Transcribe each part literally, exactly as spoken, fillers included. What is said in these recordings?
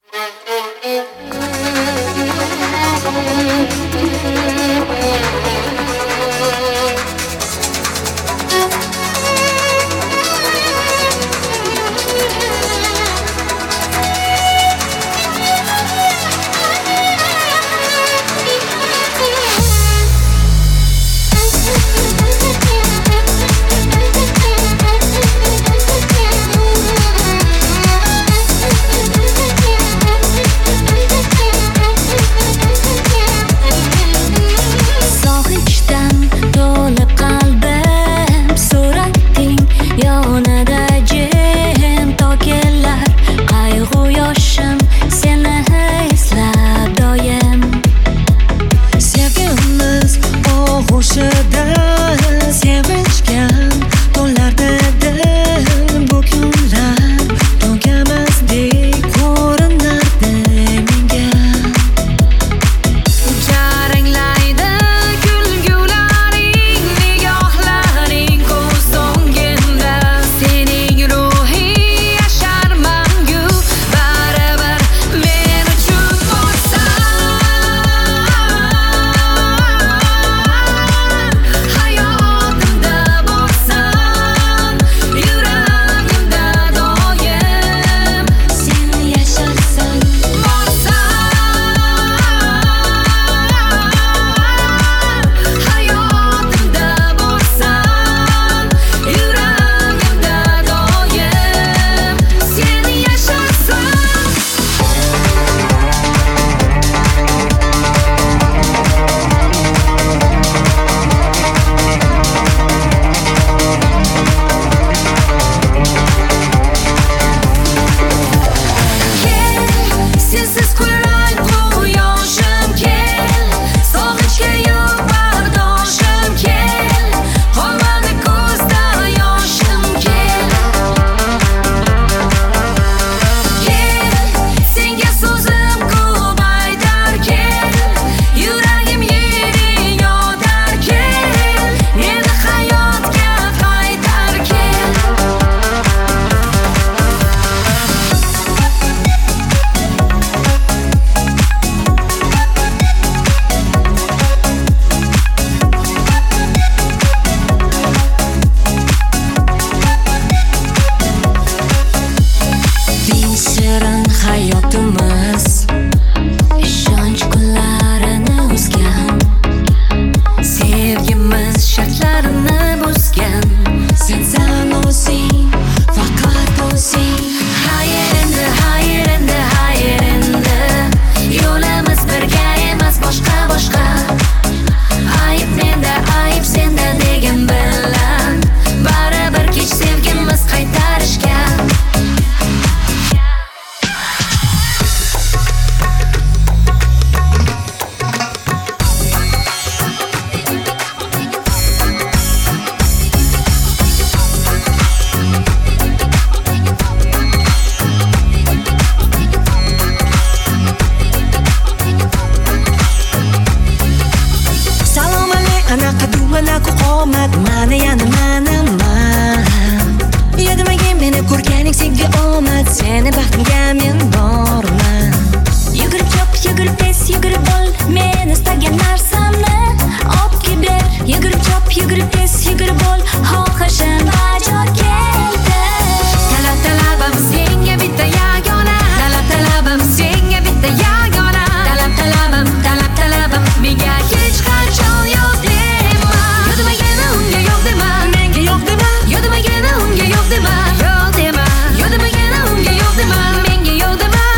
Yo'q dema, yo'q dema, yo'q dema, menga yo'q dema.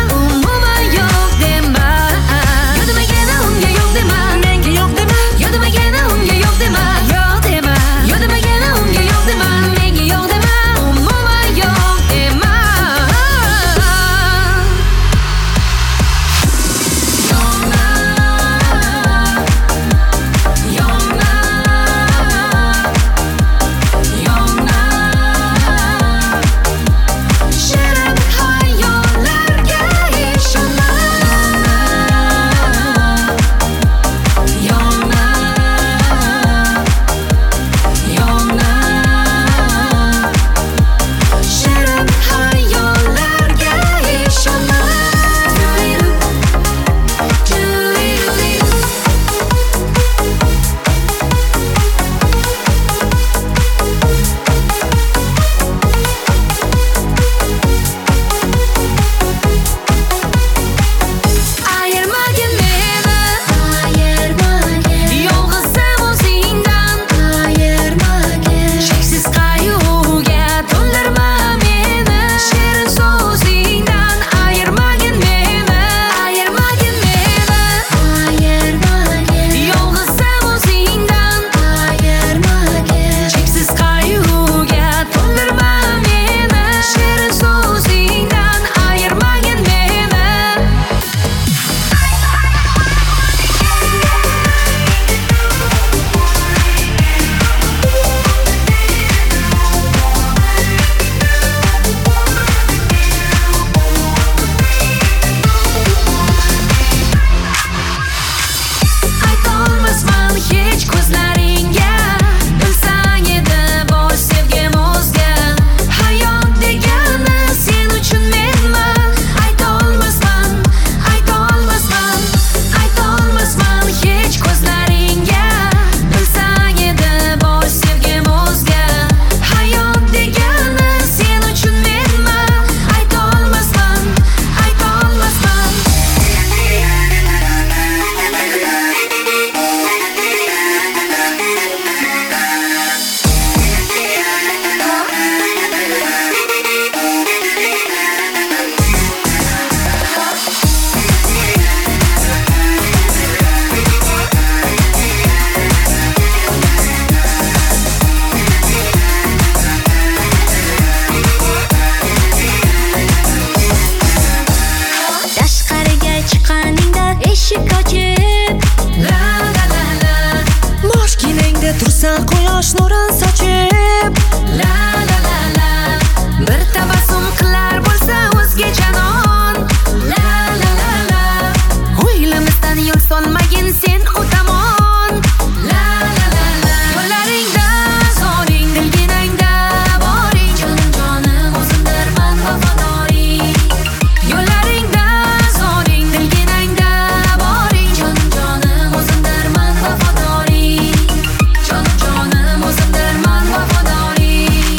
yosh nurin sochib, la la la la, bir tabassum qilar bo'lsa o'zgacha non, la la la la, o'ylamizdan yo'l solmagin sen u tomon, la la la la, yo'llaringda zoring, dilginangda boring, jonim jonim o'zimdirman vafodoring, yo'llaringda zoring, dilginangda boring, jonim jonim o'zimdirman vafodoring, jonim jonim o'zimdirman vafodoring.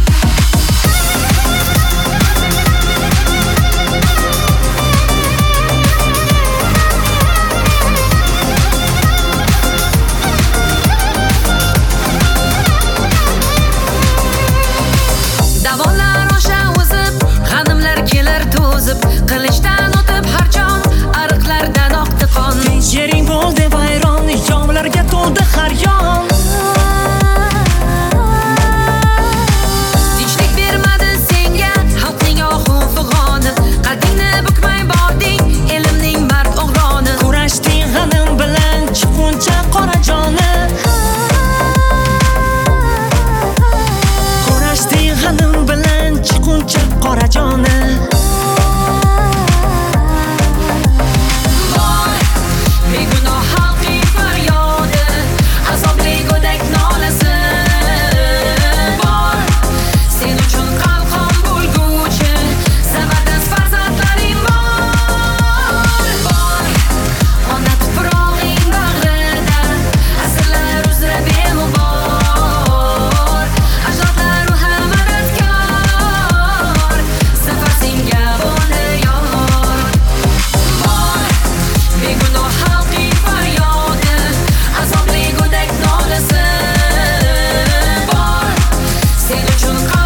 Davonlar osha o'zib, g'animlar kelar to'zib, qilichdan o'tib har jon, ariqlardan oqdi qon. Yering bo'ldi vayron, yomlarga to'ldi har yon. Tinchlik bermadi senga xalqning ohu fig'oni, qaddingni bukmay bording elimning mard o'g'loni. Kurashding g'anim bilan chiquncha qora joni, kurashding g'anim bilan chiquncha qora joni. Bor begunoh xalqning faryodi, azobli go'dak nolasi. Bor sen uchun qalqon bo'lguvchi sabardast farzandlaring bor. Bor ona tuprog'ing bag'rida, asrlar uzra beg'ubor, ajdodlaru ham madadkor, safar senga bo'ldi yor. Bor begunoh xalqning faryodi, azobli go'dak nolasi. Bor sen uchun